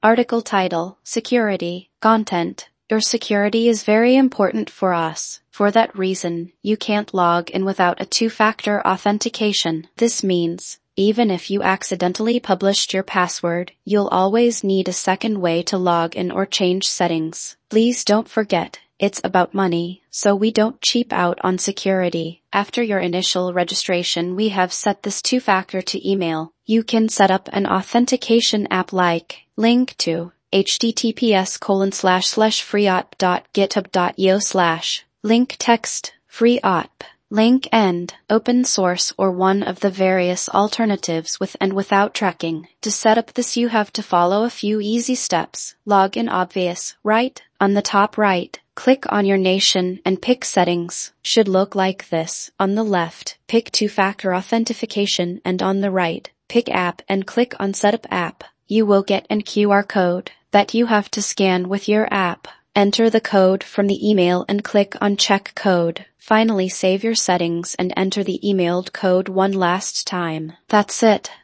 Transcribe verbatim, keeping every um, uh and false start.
Article title, security, content. Your security is very important for us. For that reason, you can't log in without a two-factor authentication. This means, even if you accidentally published your password, you'll always need a second way to log in or change settings. Please don't forget, it's about money, so we don't cheap out on security. After your initial registration, we have set this two-factor to email. You can set up an authentication app like link to https colon slash slash freeop dot github dot io slash link text freeop link end open source or one of the various alternatives with and without tracking. To set up this, you have to follow a few easy steps. Login obvious, right? On the top right, click on your nation and pick settings. Should look like this. On the left, pick two-factor authentication, and on the right, pick app and click on setup app. You will get an Q R code that you have to scan with your app. Enter the code from the email and click on check code. Finally, save your settings and enter the emailed code one last time. That's it.